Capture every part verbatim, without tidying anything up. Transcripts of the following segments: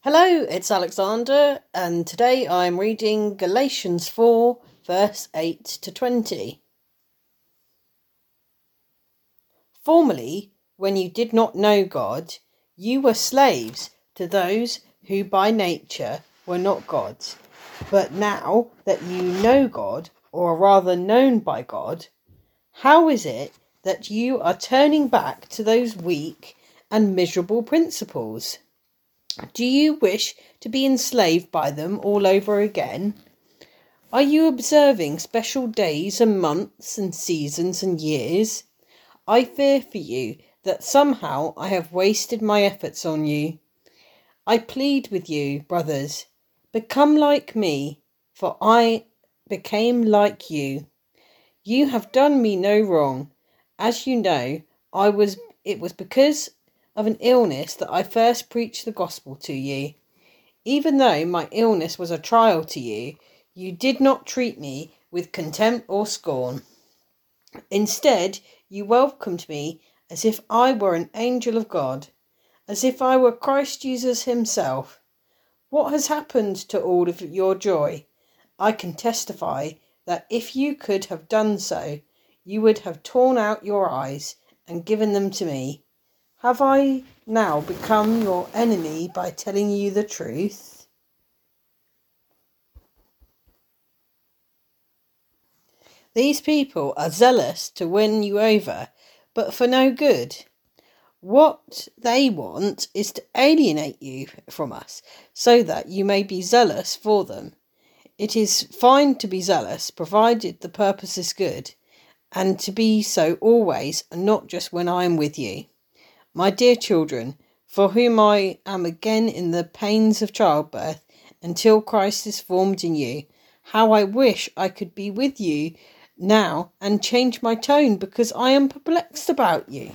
Hello, it's Alexander, and today I'm reading Galatians four, verse eight to twenty. Formerly, when you did not know God, you were slaves to those who by nature were not gods. But now that you know God, or are rather known by God, how is it that you are turning back to those weak and miserable principles? Do you wish to be enslaved by them all over again? Are you observing special days and months and seasons and years? I fear for you that somehow I have wasted my efforts on you. I plead with you, brothers, become like me, for I became like you. You have done me no wrong. As you know, I was it was because of an illness that I first preached the gospel to you. Even though my illness was a trial to you, you did not treat me with contempt or scorn. Instead, you welcomed me as if I were an angel of God, as if I were Christ Jesus himself. What has happened to all of your joy? I can testify that if you could have done so, you would have torn out your eyes and given them to me. Have I now become your enemy by telling you the truth? These people are zealous to win you over, but for no good. What they want is to alienate you from us, so that you may be zealous for them. It is fine to be zealous, provided the purpose is good, and to be so always, and not just when I am with you. My dear children, for whom I am again in the pains of childbirth, until Christ is formed in you, how I wish I could be with you now and change my tone, because I am perplexed about you.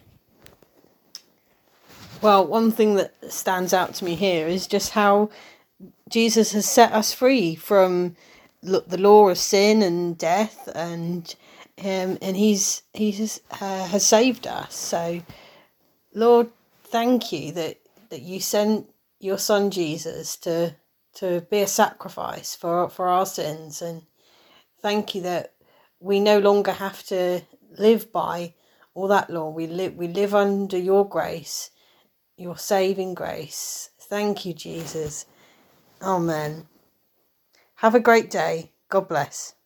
Well, one thing that stands out to me here is just how Jesus has set us free from the law of sin and death, and um, and he's he's uh, has saved us. So, Lord, thank you that, that you sent your son Jesus to to be a sacrifice for for our sins, and thank you that we no longer have to live by all that law. We live we live under your grace, your saving grace. Thank you, Jesus. Amen. Have a great day. God bless.